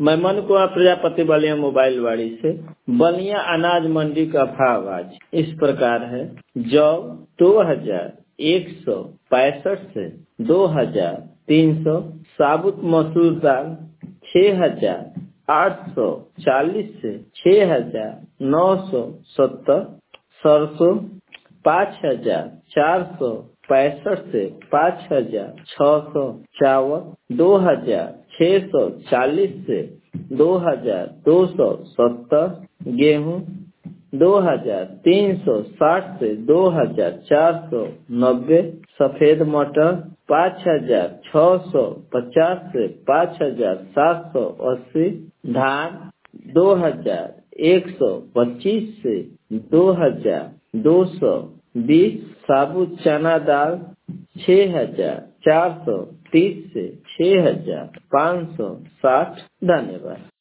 मैं मन कुमार प्रजापति बलिया मोबाइल वाड़ी से। बलिया अनाज मंडी का भाव आज इस प्रकार है। जौ 2165 से 2300, साबुत मसूर दाल 6840 से 6970, सरसों 5465 से 5600, 2640 से 2270, गेहूं 2360 से 2490, सफेद मटर 5650 से 5780, धान 2125 से 2220, साबुत चना दाल 6430 से 6560। धन्यवाद।